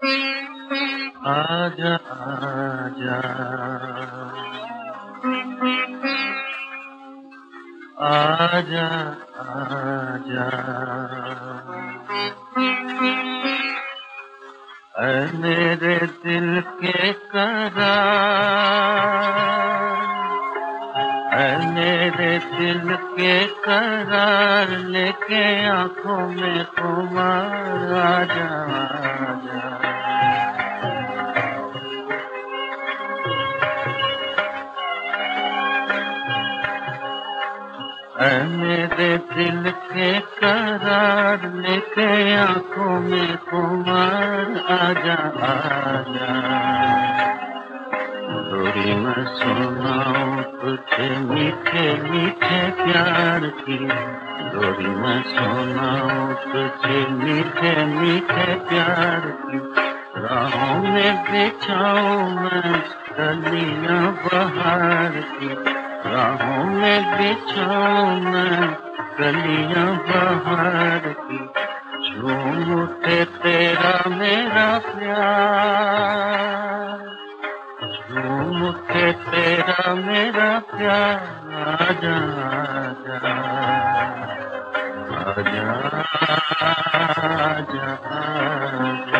आजा आजा आजा आजा ऐ मेरे दिल के करार, ऐ मेरे दिल के करार, लेके आंखों में खुमार आजा आजा। ऐ मेरे दिल के करार, लेके आंखों में खुमार आजा आजा। लोरी मैं सुनाऊं तुझे मीठे मीठे प्यार की, लोरी मैं सुनाऊं तुझे मीठे मीठे प्यार की। राहों में बिछाऊं मैं कलियां बहार की, राहों में बिछाऊं मैं कलियां बहार की। झूम उठे तेरा मेरा प्यार, झूम उठे तेरा मेरा प्यार आजा आजा आजा आजा आजा।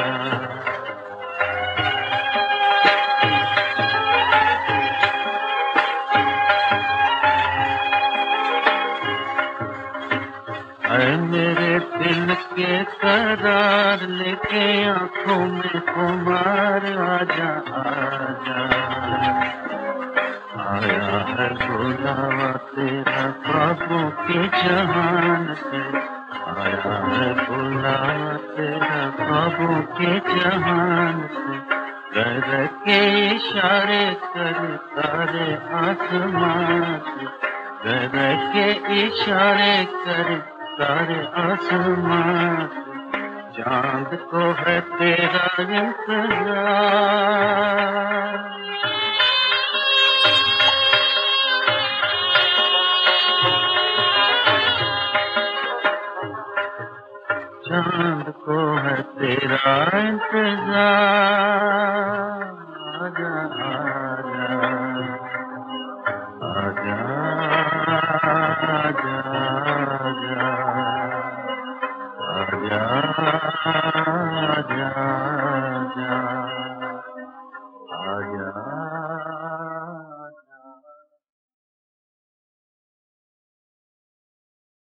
ऐ मेरे दिल के करार, लेके आंखों में खुमार आजा आजा। आया है बुलावा तेरा ख्वाबों के जहान से, आया है बुलावा तेरा ख्वाबों के जहान से। कर के इशारे कर तारे आसमान से, कर के इशारे कर तारे आसमान से। चांद को है तेरा इंतजार, चांद को है तेरा इंतजार आजा।